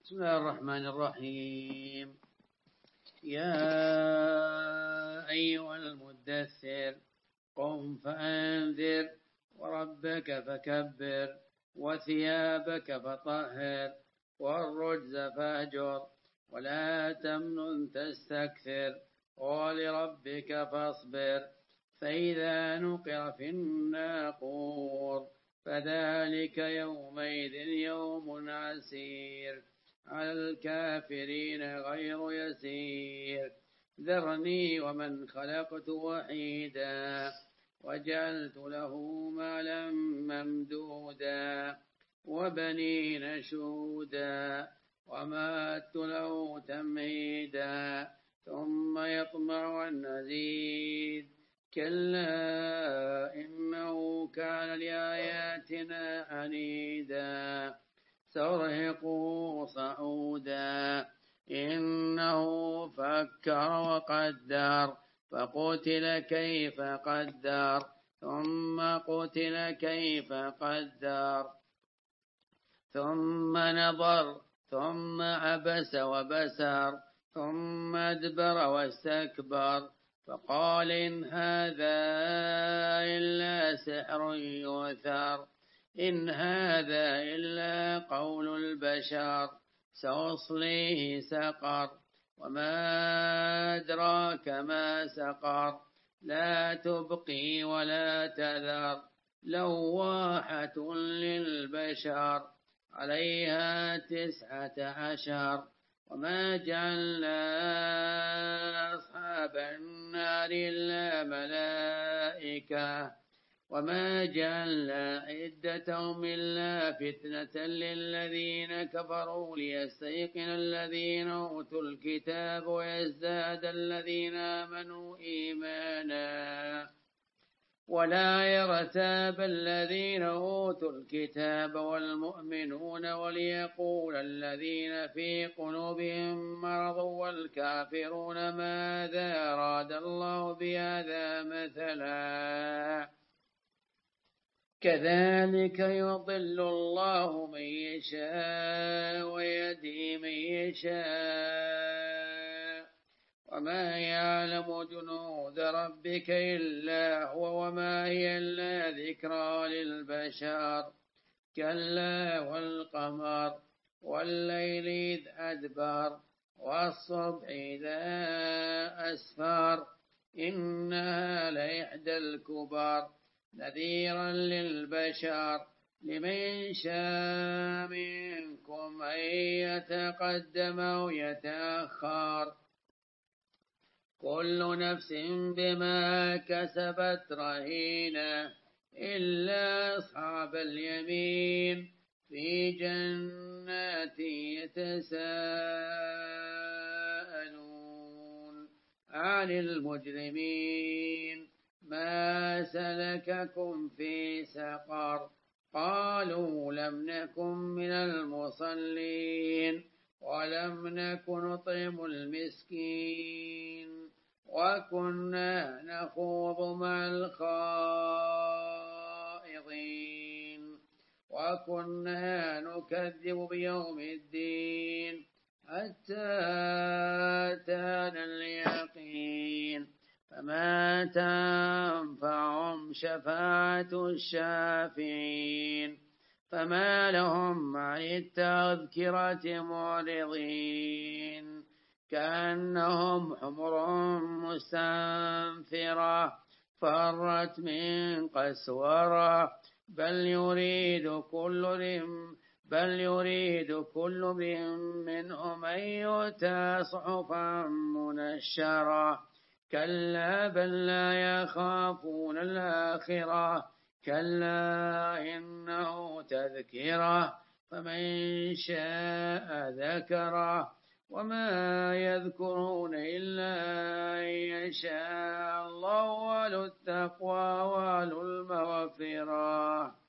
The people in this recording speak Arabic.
بسم الله الرحمن الرحيم. يا أيها المدثر قم فأنذر وربك فكبر وثيابك فطهر والرجز فاهجر ولا تمنن تستكثر ولربك فاصبر فإذا نقر في الناقور فذلك يومئذ يوم عسير على الكافرين غير يسير. ذرني ومن خلقت وحيدا وجعلت له مالا ممدودا وبنين شهودا ومهدت له تمهيدا ثم يطمع أن أزيد كلا إنه كان لآياتنا عنيدا سأرهقه صعودا إنه فكر وقدر فقتل كيف قدر ثم قتل كيف قدر ثم نظر ثم عبس وبسر ثم أدبر واستكبر فقال إن هذا إلا سحر يؤثر إن هذا إلا قول البشر سأصليه سقر وما أدراك ما سقر لا تبقي ولا تذر لواحة للبشر عليها 19 وما جعلنا أصحاب النار إلا ملائكة وما جعلنا عدتهم إلا فتنة للذين كفروا ليستيقن الذين أوتوا الكتاب ويزداد الذين آمنوا إيمانا ولا يرتاب الذين أوتوا الكتاب والمؤمنون وليقول الذين في قلوبهم مرض والكافرون ماذا أراد الله بهذا مثلا كذلك يضل الله من يشاء ويهدي من يشاء وما يعلم جنود ربك إلا هو وما هي إلا ذكرى للبشر كلا والقمر والليل إذ أدبر والصبح إذا أسفر إنها لإحدى الكبر نذيرا للبشر لمن شاء منكم أن يتقدم أو يتأخر كل نفس بما كسبت رهينة إلا أصحاب اليمين في جنات يتساءلون عن المجرمين ما سلككم في سقر قالوا لم نكن من المصلين ولم نكن نطعم المسكين وكنا نخوض مع الخائضين وكنا نكذب بيوم الدين حتى أتانا اليقين فما تنفعهم شفاعة الشافعين فما لهم عن التذكرة معرضين كأنهم حمر مستنفرة فرت من قسورة بل يريد كل امرئ منهم أن يؤتى صحفا منشرة كلا بل لا يخافون الآخرة كلا إنه تذكرة فمن شاء ذكره وما يذكرون إلا أن يشاء الله أهل التقوى وأهل المغفرة